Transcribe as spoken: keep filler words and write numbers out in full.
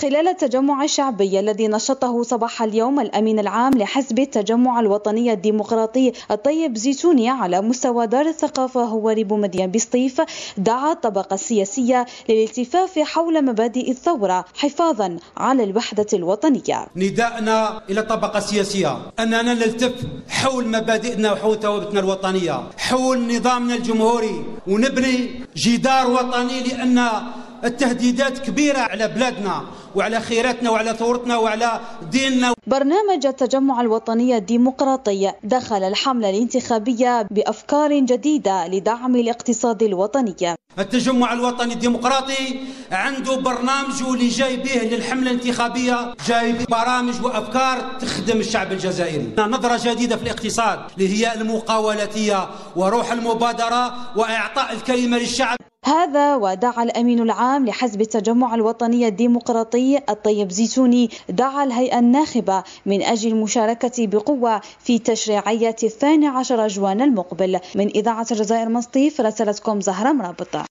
خلال التجمع الشعبي الذي نشطه صباح اليوم الأمين العام لحزب التجمع الوطني الديمقراطي الطيب زيتوني على مستوى دار الثقافة هواري بومدين بسطيف، دعا الطبقة السياسية للالتفاف حول مبادئ الثورة حفاظا على الوحدة الوطنية. نداءنا إلى الطبقة السياسية أننا نلتف حول مبادئنا وحول ثوابتنا الوطنية، حول نظامنا الجمهوري، ونبني جدار وطني، لأن التهديدات كبيرة على بلادنا وعلى خيراتنا وعلى ثورتنا وعلى ديننا. برنامج التجمع الوطني الديمقراطي دخل الحملة الانتخابية بأفكار جديدة لدعم الاقتصاد الوطني. التجمع الوطني الديمقراطي عنده برنامج اللي جاي به للحملة الانتخابية، جاي برامج وأفكار تخدم الشعب الجزائري. نظرة جديدة في الاقتصاد اللي هي المقاولاتية وروح المبادرة وإعطاء الكلمة للشعب. هذا ودعا الأمين العام لحزب التجمع الوطني الديمقراطي الطيب زيتوني دعا الهيئة الناخبة من أجل المشاركة بقوة في تشريعية الثاني عشر جوان المقبل. من إذاعة الجزائر مسطيف، رسلتكم زهرة مرابطة.